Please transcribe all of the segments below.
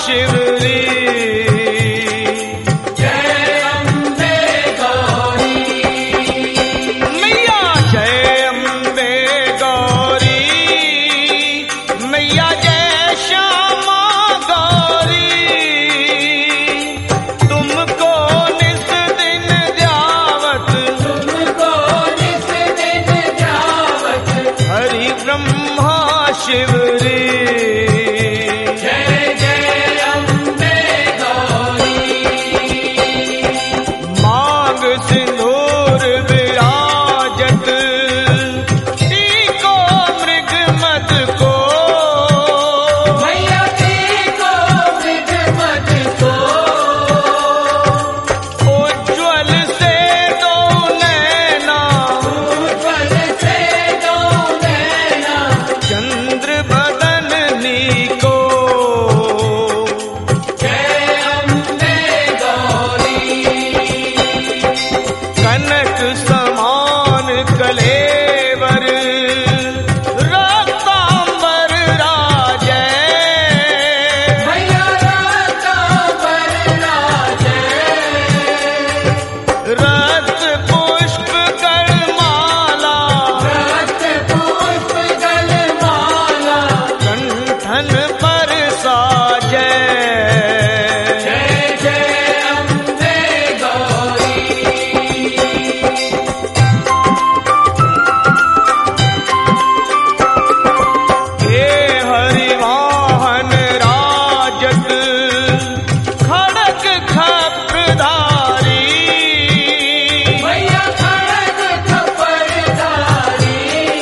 शिवरी। जय अम्बे गौरी मैया जय अम्बे गौरी, मैया जय श्यामा गौरी। तुमको निस दिन ध्यावत, तुमको निस दिन ध्यावत, हरि ब्रह्मा शिवरी। जय जय अम्बे गौरी। मांग सिंदूर विराजत, टीको मृग मद को। मैया को मृग मद को, उज्ज्वल से दो नैना, उज्ज्वल से दो नैना, चंद्र बदननी को। जय अम्बे गौरी। कनक समान कलेवर, रक्तांबर राजै। मैया रक्तांबर राजै, रक्त पुष्प गलमाला, रक्त पुष्प गलमाला, कंठन पर साजै। जय जय अम्बे गौरी। हे हरिवाहन राजत, खड़ग खप्रधारी। मैया खड़ग खपरधारी,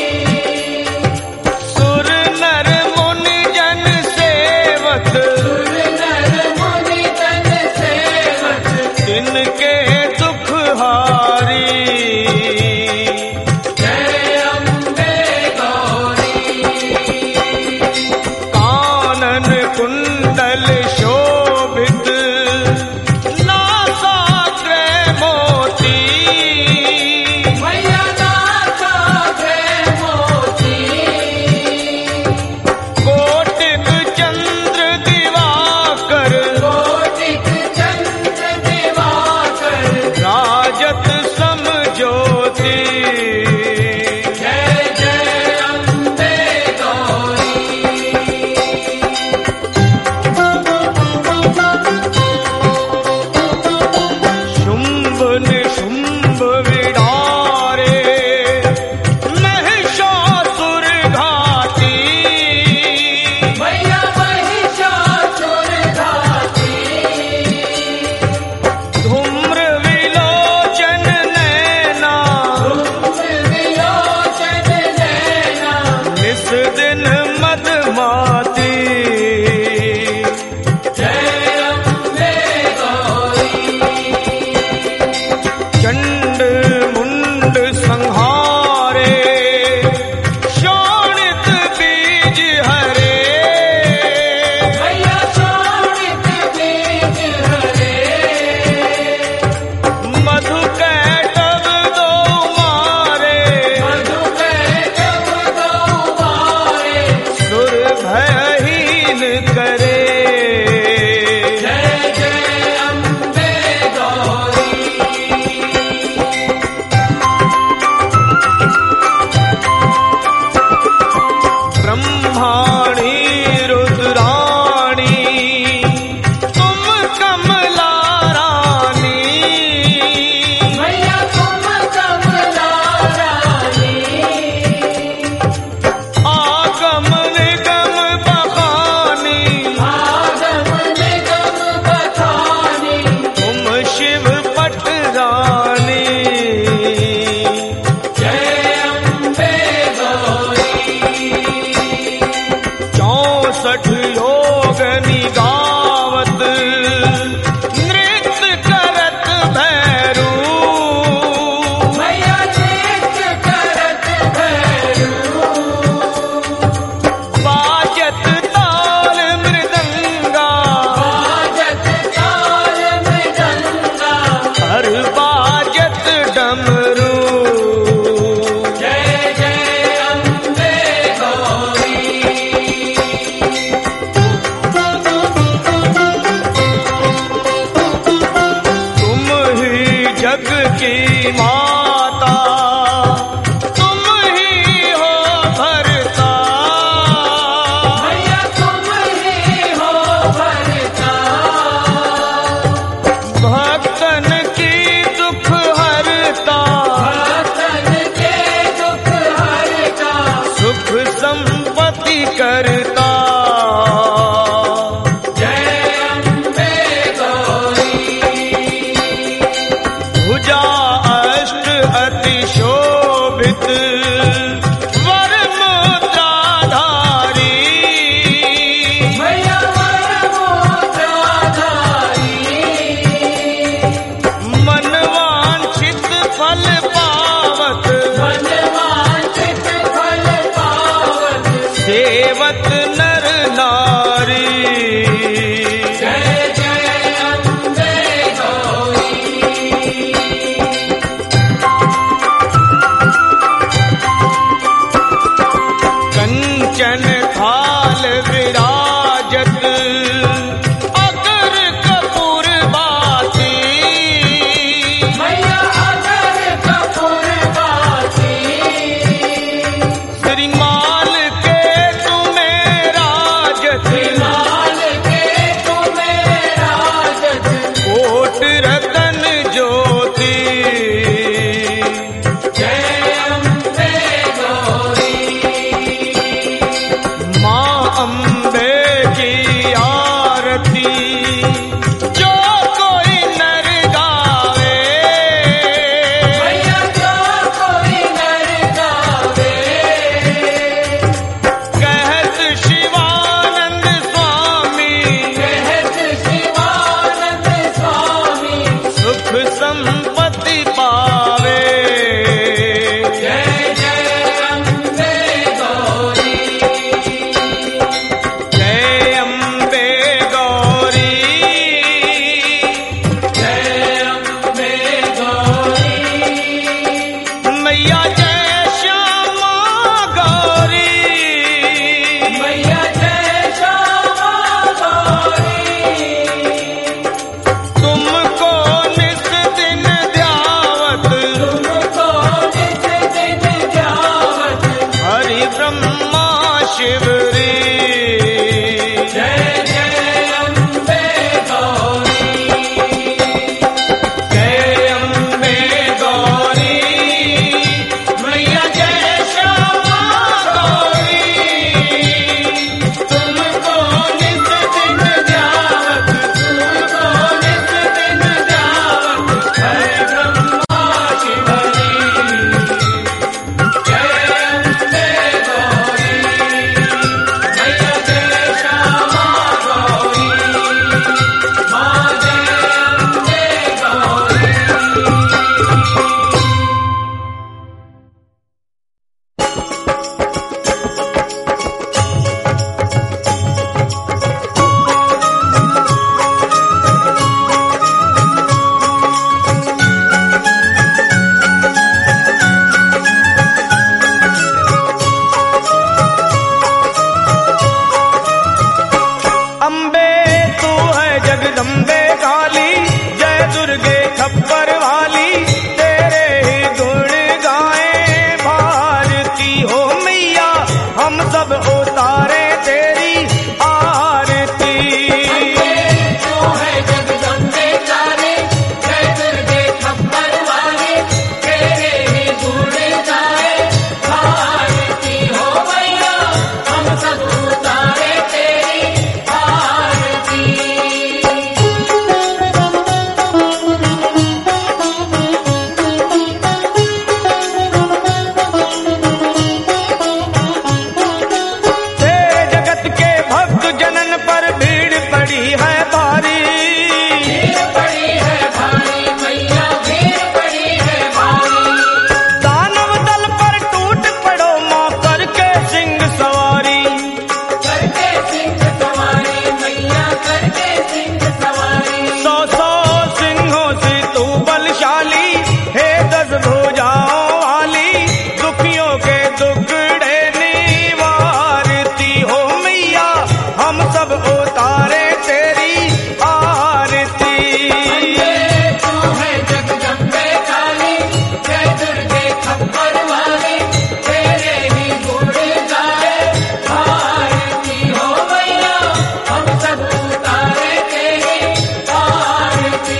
सुर नर मुनि जन सेवक, सुर नर मुनि जन सेवक, तिनके दुख हारी। जय अम्बे गौरी। कानन कुंडल शोभित, नासाग्र मोती। मैया नासाग्र मोती, कोटिक चंद्र दिवाकर, कोटिक चंद्र दिवाकर, राजत सम ज्योति। जय जय अम्बे गौरी। शुंभ निशुंभ विडारे, महिषासुर घाती। मैया महिषासुर घाती, धूम्र विलोचन नैना, विलोचन नैना, निस दिन मदमाती। जय अम्बे गौरी। चंड मुंड संहारे, शोणित बीज हरे। मैया शोणित बीज हरे, मधु कैटव दो मारे, मधु कैटव दो मारे, सुर भयहीन करे। जय जय अम्बे गौरी। ब्रह्माणी रुद्राणी, तुम कमला रानी। मैया तुम कमला रानी, आगम निगम बखानी, आगम निगम बखानी, तुम शिव पटरानी। जय अम्बे गौरी। 64 योग निगावत, नृत्य करत भैरू। मैया नृत्य करत भैरू, बाजत ताल मृदंगा, बाजत ताल मृदंगा, हर बाजत डमरू। जय जय अम्बे गौरी। उतारे तेरी आरती। तू है जगदम्बे काली, जय दुर्गे खप्पर वाली, तेरे ही गुण गाए आरती हो मैया, हम सब उतारे तेरी आरती।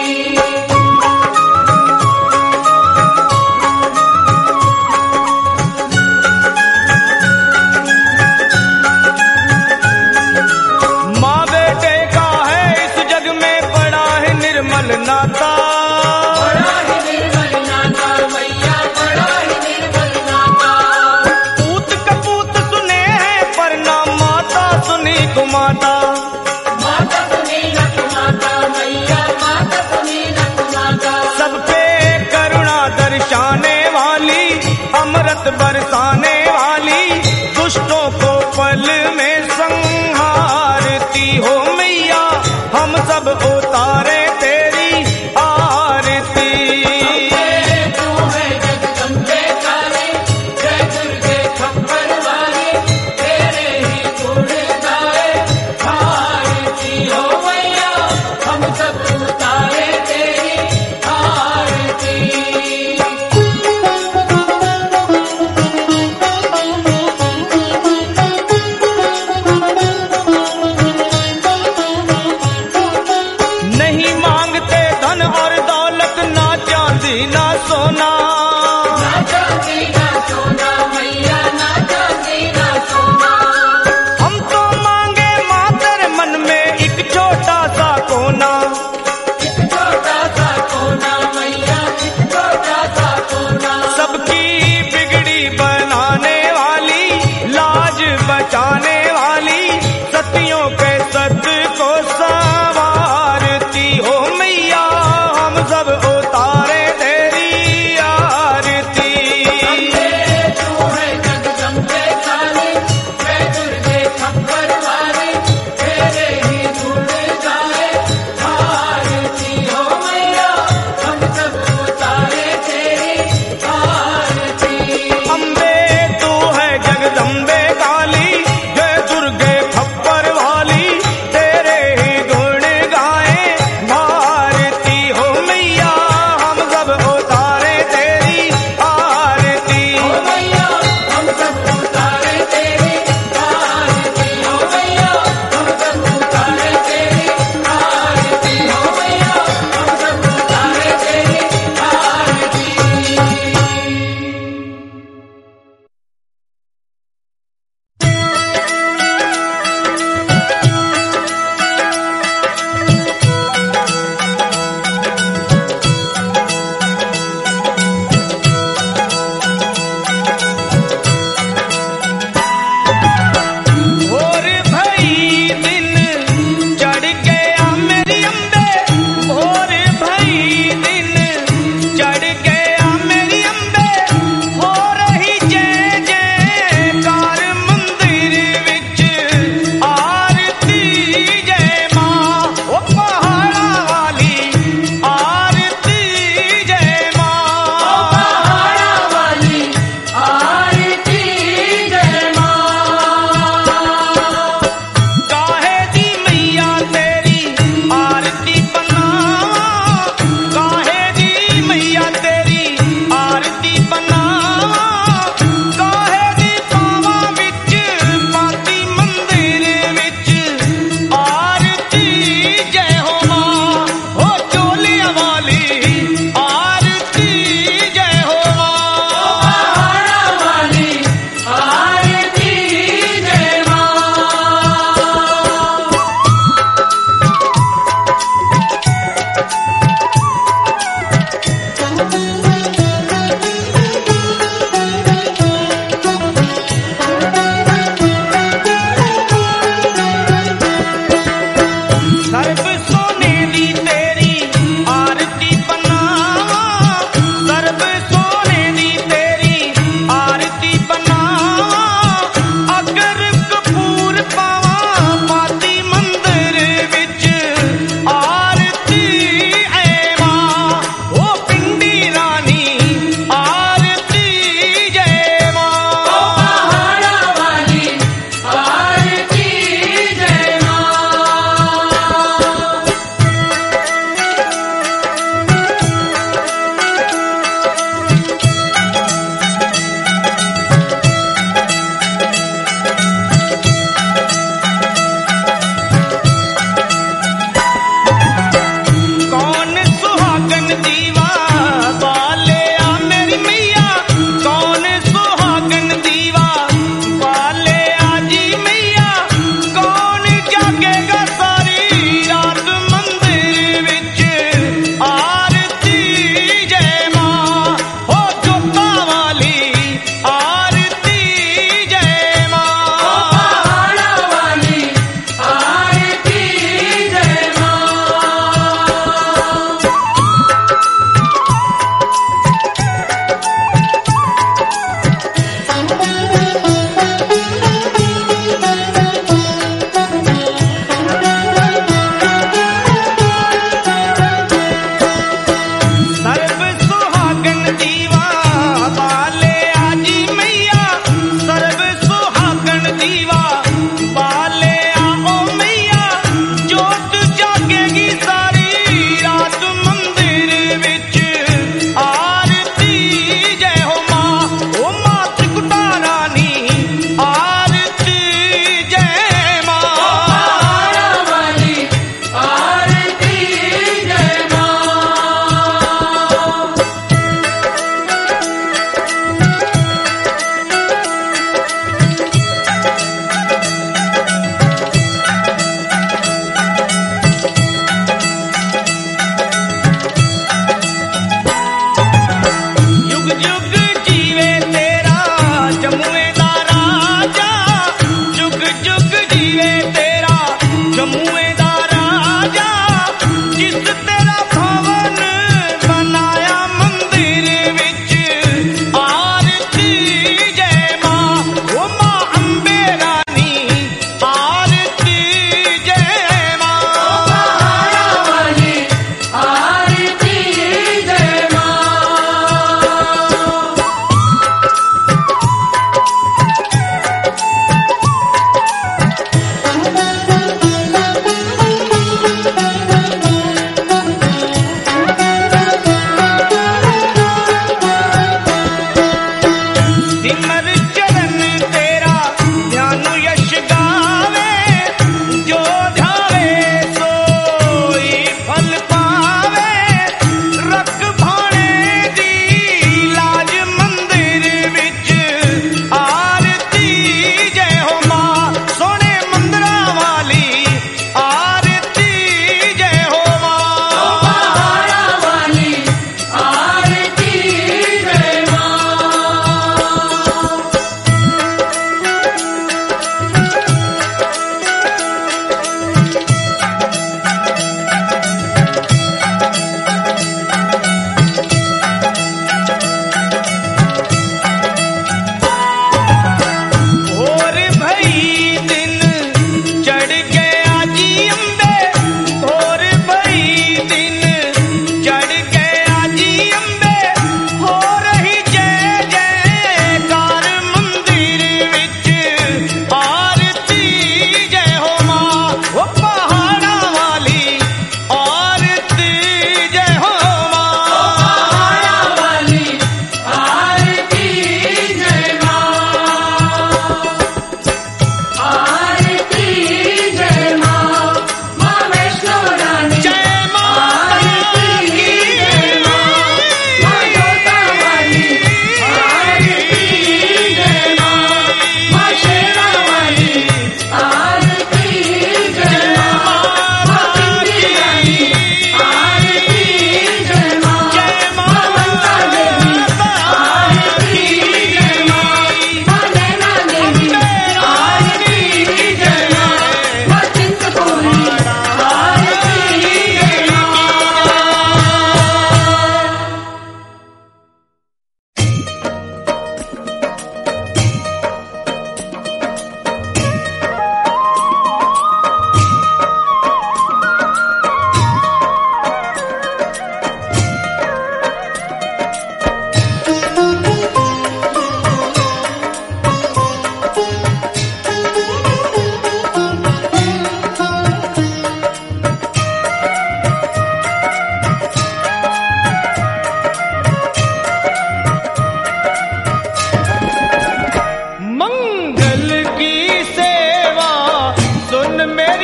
माँ बेटे का है इस जग में बड़ा है निर्मल नाता। बड़ा ही निर्मल नाता मैया, बड़ा ही निर्मल नाता। पूत कपूत सुने हैं पर ना माता सुनी कुमाता। माता सुनी न कुमाता मैया, माता सुनी न कुमाता। सब पे करुणा दर्शाने वाली, अमृत बरसाने वाली, दुष्टों को पल में संहारती हो मैया, हम सब उतारे तेरी आरती। तू है जगदम्बे काली, जय दुर्गे खप्पर वाली, तेरे ही गुण गाए आरती हो मैया, हम सब उतारे तेरी आरती। नहीं मांगते धन और दौलत, ना चांदी ना सोना। ना चांदी ना सोना मैया, ना चांदी ना सोना। हम तो मांगे माँ तेरे मन में एक छोटा सा कोना। एक छोटा सा कोना मैया, एक छोटा सा कोना। सबकी बिगड़ी बनाने वाली, लाज बचाने वाली, सतियों के सत को संवारती हो मैया, हम सब उतारे तेरी आरती। तू है जगदम्बे काली, जय दुर्गे खप्पर वाली, तेरे ही गुण गाए आरती हो मैया, हम सब उतारे तेरी आरती। अम्बे तू है जगदम्बे काली, जय दुर्गे खप्पर वाली, तेरे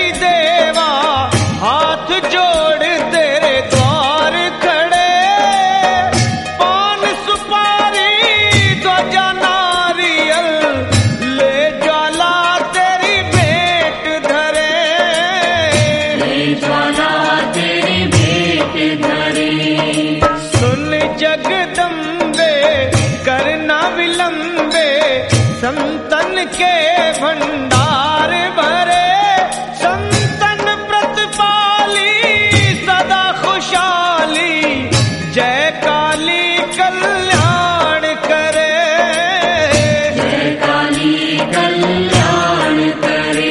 ही देवा हाथ जोड़ तेरे द्वार खड़े, पान सुपारी ध्वजा नारियल ले ज्वाला तेरी भेंट धरे, ले ज्वाला तेरी भेंट धरे। सुन जगदम्बे करना विलंबे, संतन के भंडार भरे, संतन प्रतिपाली सदा खुशहाली, जय काली कल्याण करे, जय काली कल्याण करे।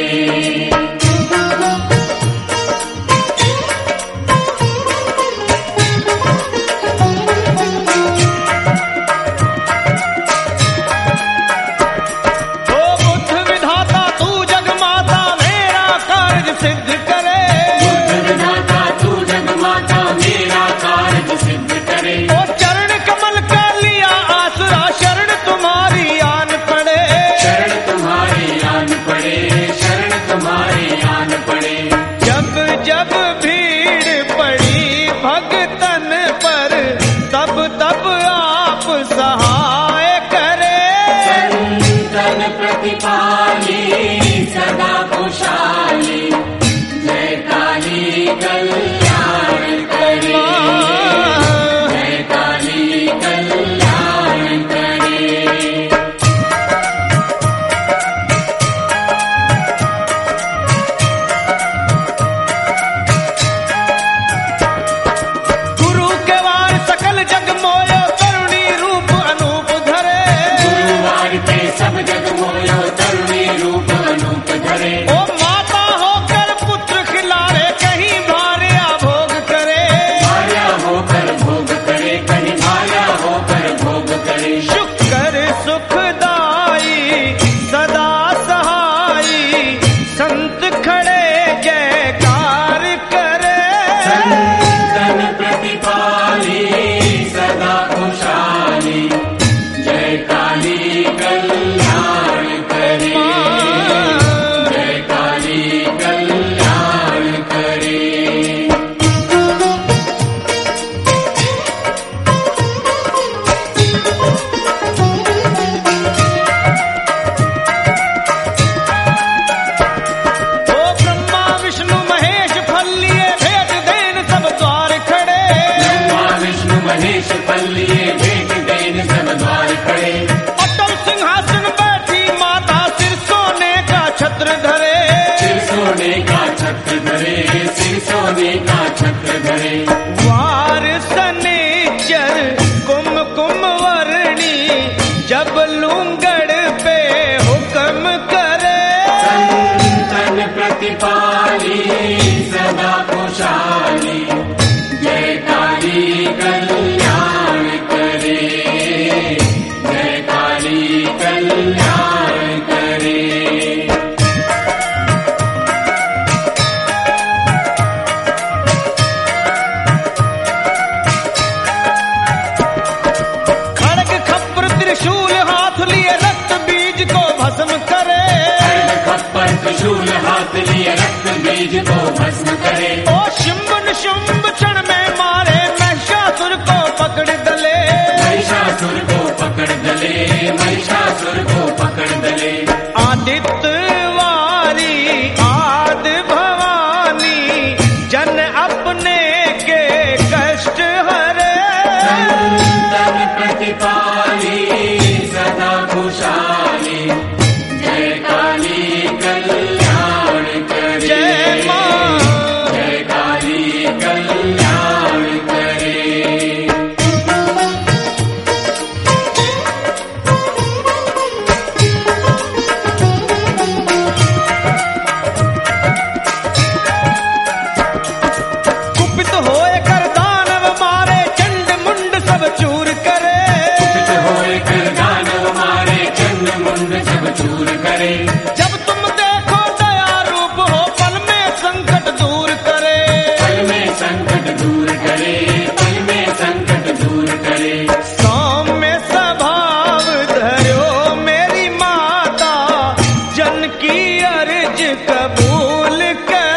ओ बुद्ध विधाता तू जगमाता मेरा कार्य सिद्ध करे, बुद्ध विधाता तू जगमाता मेरा कार्य सिद्ध करे। ओ चरण कमल का लिया आसरा, शरण तुम्हारी आन पड़े, शरण तुम्हारी आन पड़े, शरण तुम्हारी आन पड़े। जब जब भीड़ पड़ी भगतन पर, तब तब आप सहाय करे, संतन प्रतिपाली सदा खुशहाली, जय काली कल्याण करे, जय काली कल्याण करे। गुरु के वार सकल जग मोयो, करुणी रूप अनूप धरे, गुरुवार पे सब जग मोयो, तरुणी रूप अनूप धरे। ओ माता होकर पुत्र खिलारे, कहीं भार्या भोग करे, भार्या होकर भोग करे, कहीं भार्या होकर भोग करे। शुक्र सुखदाई सदा सहाई, संत खड़े जयकार करे, संतन प्रतिपाली सदा खुशहाली, जय काली कल्याण करे, जय काली कल्याण करे। ओ ब्रह्मा विष्णु महेश फल लिए भेद देन सब द्वार खड़े, ब्रह्मा विष्णु महेश फल लिए भेंट देन सब द्वार खड़े। अटल सिंहासन बैठी माता, सिर सोने का छत्र धरे, सिर सोने का छत्र धरे, सिर सोने का छत्र धरे। वार सनेचर कुमकुम वर्णी, जब लूंगड़ पे हुक्म करे, संतन प्रतिपाली सदा खुशहाली, जय काली कल्याण करे, जय काली कल्याण करे। खड़ग खप्र त्रिशूल हाथ लिए रक्त बीज को भस्म करे, खड्ग खप्पर त्रिशूल हाथ लिए रक्त बीज को भस्म करे। ओ शुंभ निशुंभ क्षण में मारे, महिषासुर को पकड़ दले, महिषासुर को पकड़ दले, महिषासुर को पकड़ दले। आदित्य वारी आद भवानी, जन अपने के कष्ट हरे, संतन प्रतिपाली सदा खुशहाली, जय काली कल्याण करे, जय मां, जय काली कल्याण करे। कुपित होए कर दानव मारे, चंड मुंड सब चूर करे, कुपित होए कर दानव मारे, चंड मुंड सब चूर करे। जब तुम देखो दया रूप हो, पल में संकट दूर करे, पल में संकट दूर करे, पल में संकट दूर करे। सौम्य स्वभाव धर्यो मेरी माता, जन की अर्ज कबूल कर,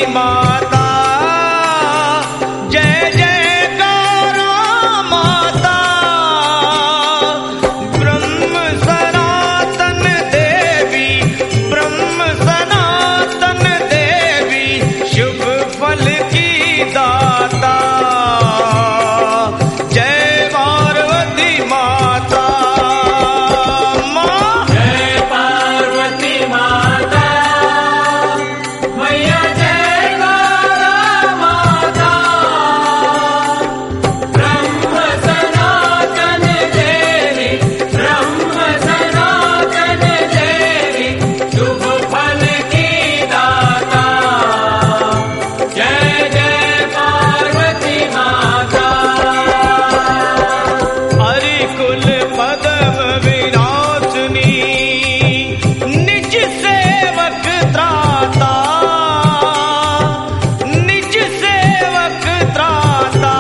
माता, जय जयकार माता। ब्रह्म सनातन देवी, ब्रह्म सनातन देवी, शुभ फल की दाता। जय पार्वती माता, माँ जय पार्वती माता, मैया जय गारा माता। ब्रह्म सनातन देवी, ब्रह्म सनातन देवी, शुभ फल की दाता। जय जय पार्वती माता। हरिकुल पदम विनाशिनी, निज सेवक त्राता, निज सेवक त्राता।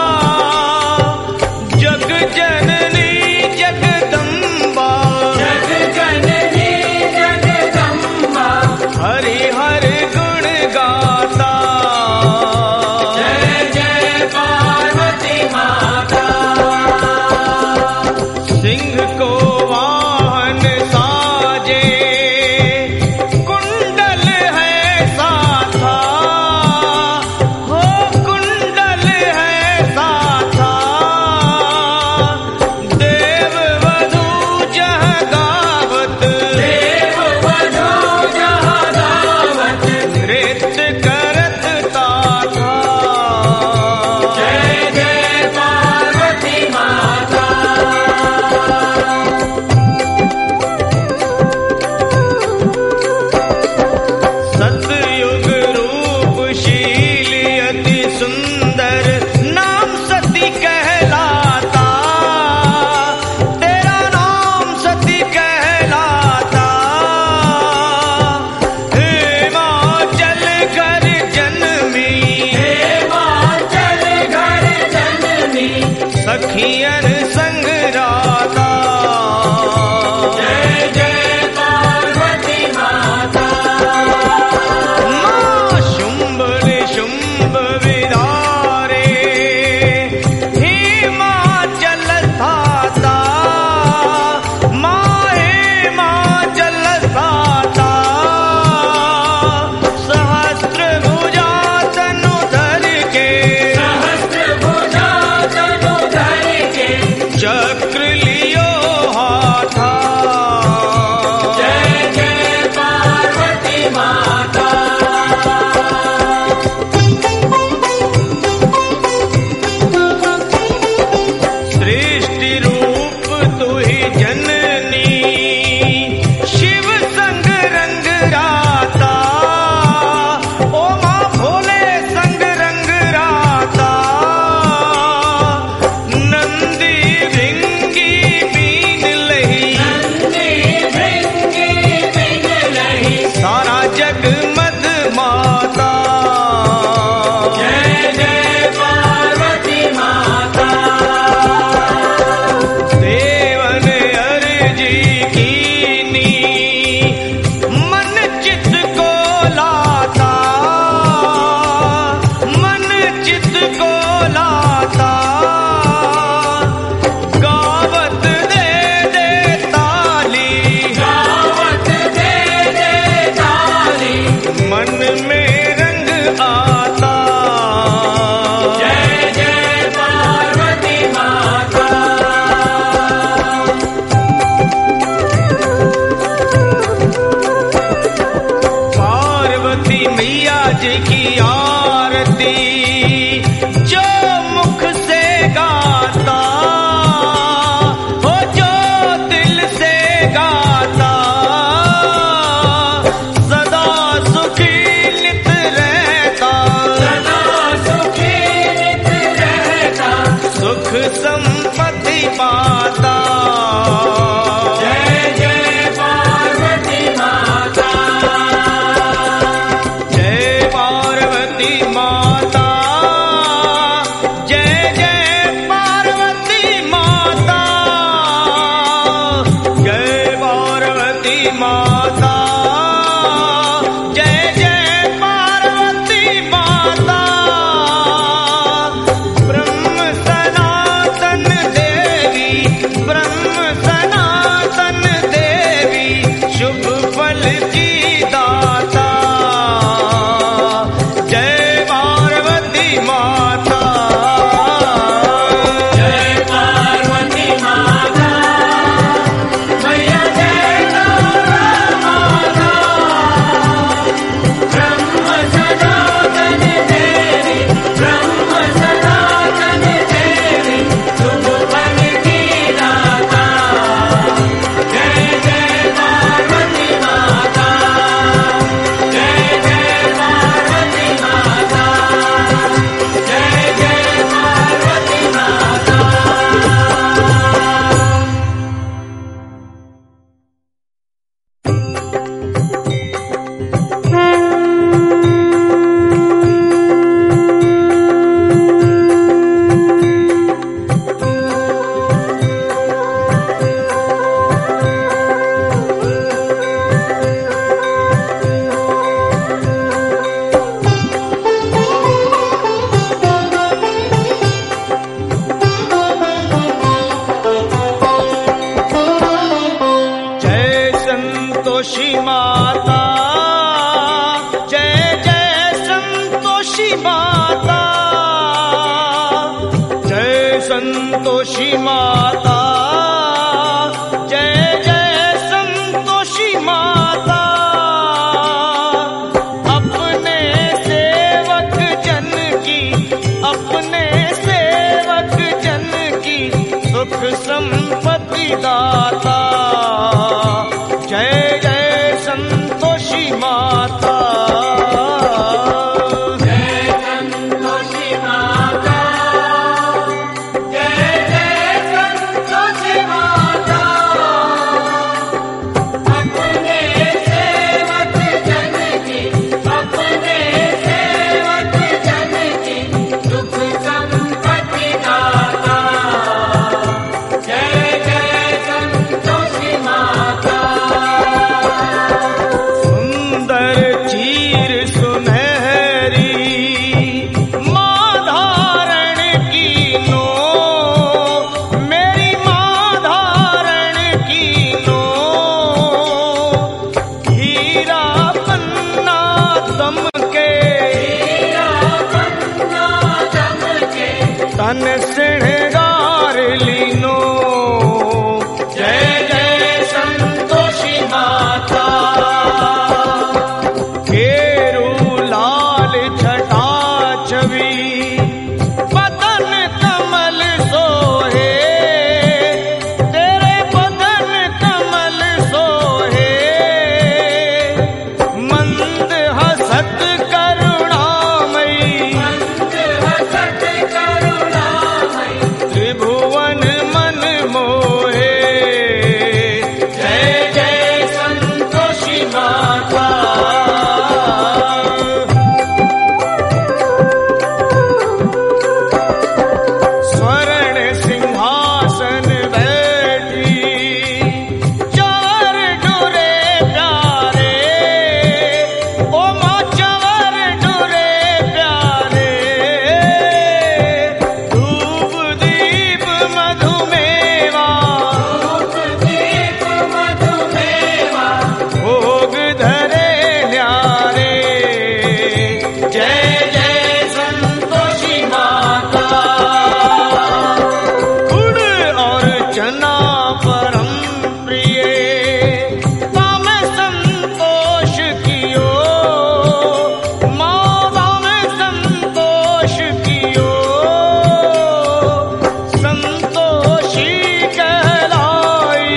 जग जननी जगदम्बा, जग जननी जगदम्बा, हरि हर गुण गाता। जय जय पार्वती माता। सिंह को वाहन साजे, कुंडल है साथा, हो कुंडल है साथा। देव वधू जह गावत, देव वधू जहाँ गावत, नृत्य करत ताथा। जय जय पार्वती माता। सतयुग रूपशील अति सुंदर, नाम सती कहलाता। तेरा नाम सती कहलाता। हिमाचल घर जन्मी, हिमाचल घर जननी, सखियन संग राता। जय जय पार्वती माता। माँ शुंभ निशुंभ विदारे, हिमाचल स्थाता। माँ हिमाचल स्थाता। सहस्त्र भुजा तनु धर के, सहस्त्र भुजा तनु धर के, चक्र लियो हाथा। जय जय पार्वती माता। सृष्टि रूप तु ही जननी, शिव संग रंग राता। ओ माँ भोले संग रंग राता। नंदी भृंगी बीन लही, नंदी भृंगी बिन लही, सारा जग मद माता। जय जय पार्वती माता। देवन अर्जी कीनी, मन चित को लाता। मन चित को लाता। गावत दे दे ताली, गावत दे दे ताली, मन में रंग आता। जय जय पार्वती माता। पार्वती मैया जी की आरती, जो मुख से गाता, हो जो दिल से गाता। सदा सुखी नित रहता, सदा सुखी नित रहता, सुख संपत्ति पाता। जय जय पार्वती माता। जय पार्वती दमके, तन श्रृंगार लीनो। जय जय संतोषी माता। केरू लाल छटा छवि, बदन कमल सोहे, तेरे बदन कमल सोहे। मंद हसत करुणामयी, त्रिभुवन मन मोहे। जय जय संतोषी माता। स्वर्ण सिंहासन बैठी, चार डोरे प्यारे, ओ माँ चार डोरे प्यारे। धूप दीप मधुमेवा, भोग धरे न्यारे। जय जय संतोषी माता। गुड़ और चना परम प्रिय, तामे संतोष कियो, माँ तामे संतोष कियो। संतोषी कहलाई,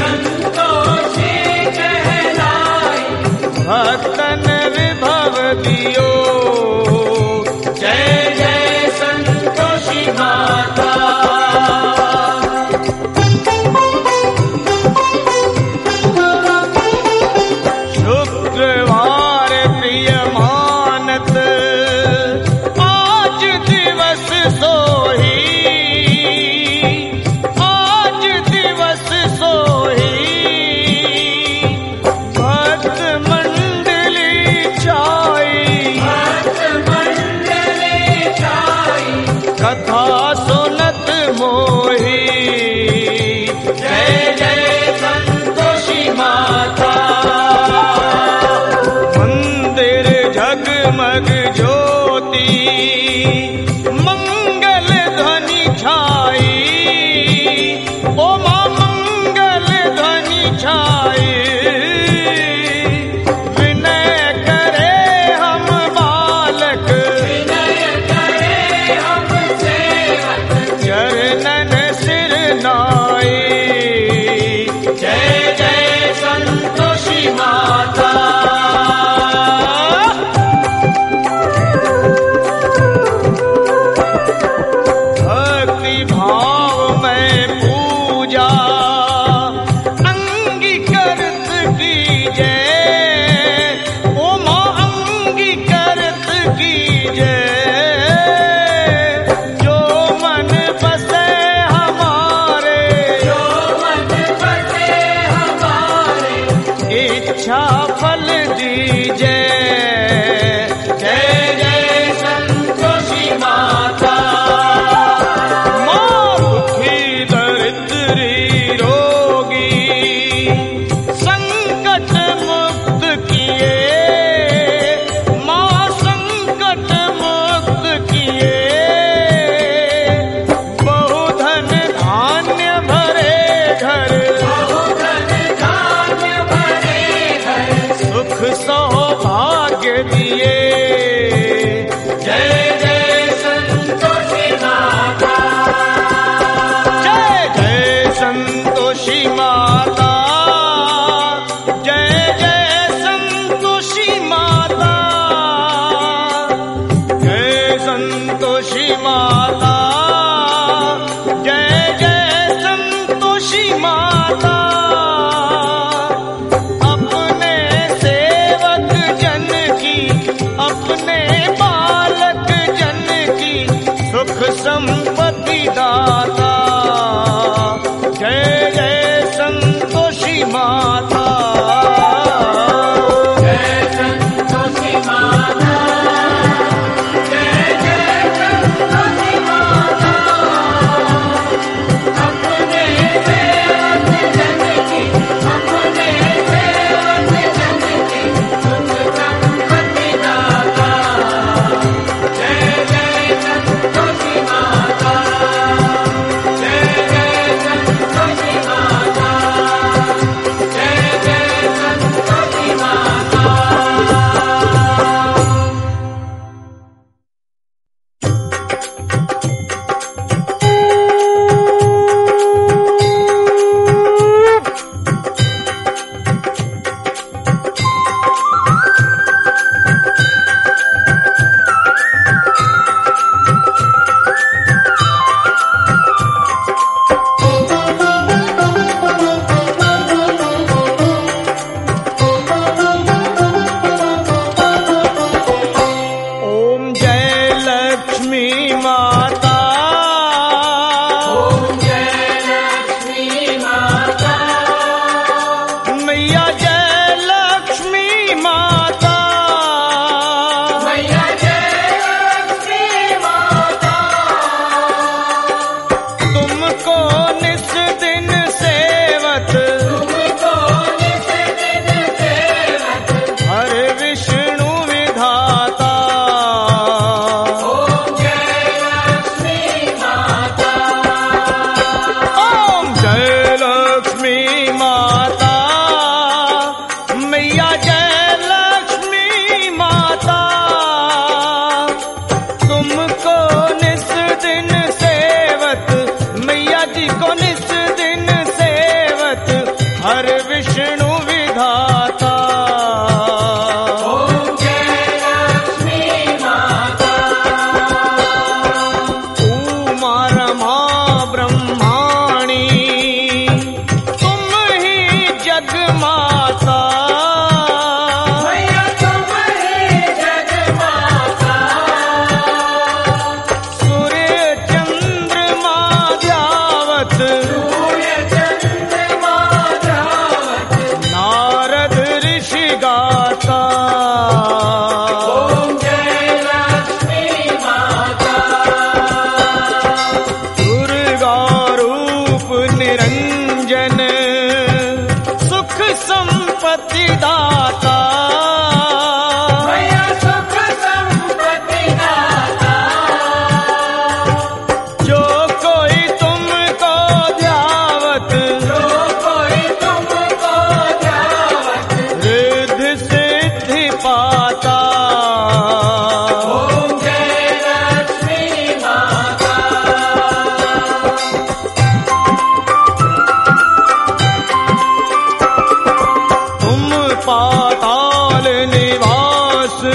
भक्तन विभव दियो। जय जय संतोषी माता। शुक्रवार प्रिय मानत, आज दिवस सोही, आज दिवस सोही। भक्त मंडली छाई, कथा सुनत मोही। जय जय संतोषी माता। मंदिर जगमग ज्योति, मंगल ध्वनि छाई, ओ माँ मंगल ध्वनि छाई। विनय करे हम बालक, चरणन सिर नाई। जय जय संतोषी माता। भक्ति भाव में पूजा, अंगीकृत कीजय, ओ माँ अंगीकृत कीजय। जो मन बसे हमारे, इच्छा फल दीजय। जय जय संतोषी माता। माँ दुखी दरिद्री रोगी, संकट मुक्त किए, माँ संकट मुक्त किए। बहुधन धान्य भरे घर, सुख सौभाग्य दिए। जय जय संतोषी माता। जय जय संतोषी माता। जय जय संतोषी माता। जय संतोषी माता। जय जय संतोषी माता। अपने सेवक जन की, अपने बालक जन की, सुख संपत्ति दाता। जय जय संतोषी माता। जय संतोषी माता। जय जय संतोषी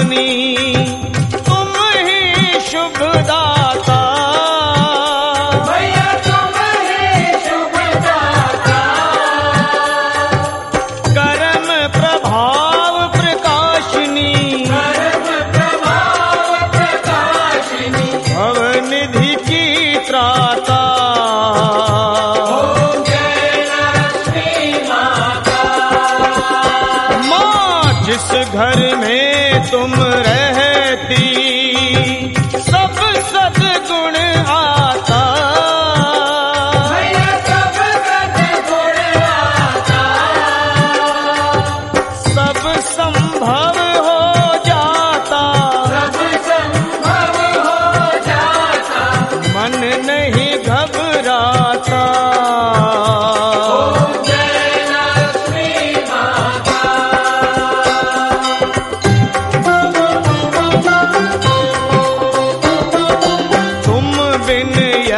प्रकाशिनी तुम ही शुभदाता। मैया तुम ही शुभदाता। कर्म प्रभाव प्रकाशिनी कर्म प्रभाव प्रकाशिनी भवनिधि की त्राता। ओम जय लक्ष्मी माता। माँ जिस घर में तुम रहती सब सद्गुण आता। मैया सब सद्गुण आता। सब संभव हो जाता सब संभव हो जाता। मन नहीं घबराता। ओम जय लक्ष्मी माता। तुम बिन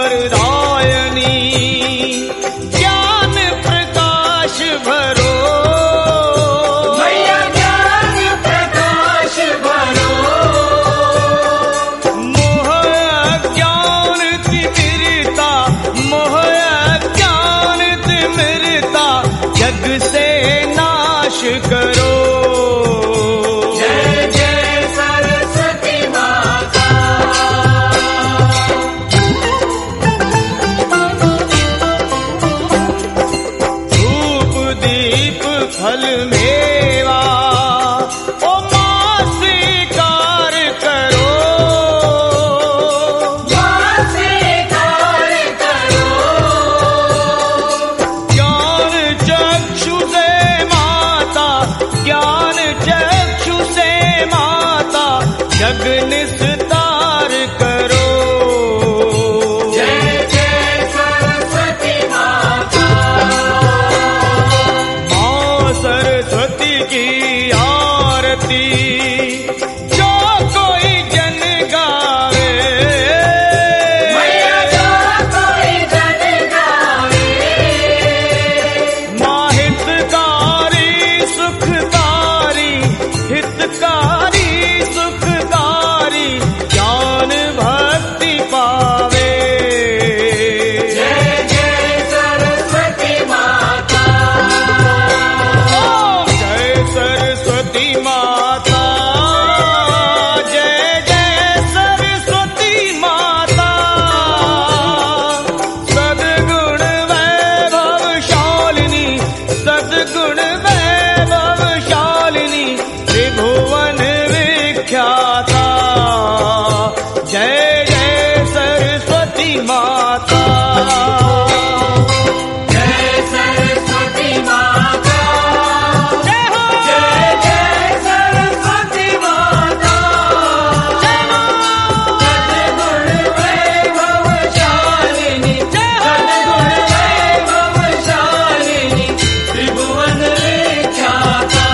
वरदायनी ज्ञान प्रकाश भरो मैया ज्ञान प्रकाश भरो मोह अज्ञान तिमिरता मोह अज्ञान तिमिरता जग से नाश करो जय जय सरस्वती माता धूप दीप फल मेवा ओ मां स्वीकार करो मां स्वीकार करो ज्ञान चक्षु से माता ज्ञान चक्षु से माता जग निस्तार करो जय जय सरस्वती माता मां सरस्वती की आरती जो कोई जन गावे मैया जो कोई जन गावे मां हितकारी सुखकारी हितकारी सुखकारी ज्ञान भक्ति पावे जय जय सरस्वती माता ओम जय सरस्वती माता जय जय सरस्वती माता सद्गुण वैभवशालिनी सद्गुण वैभवशालिनी त्रिभुवन विख्याता जय जय सरस्वती माता जय सरस्वती माता जय हो जय जय सरस्वती माता सद्गुण वैभवशालिनी सद्गुण वैभवशालिनी त्रिभुवन विख्याता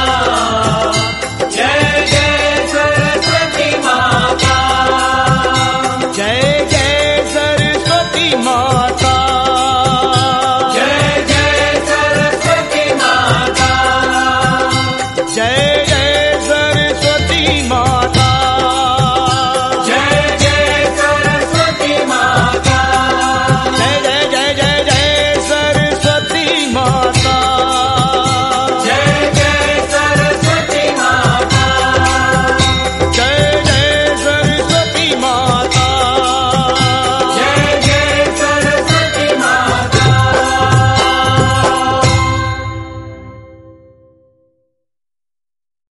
जय जय सरस्वती माता जय जय सरस्वती माता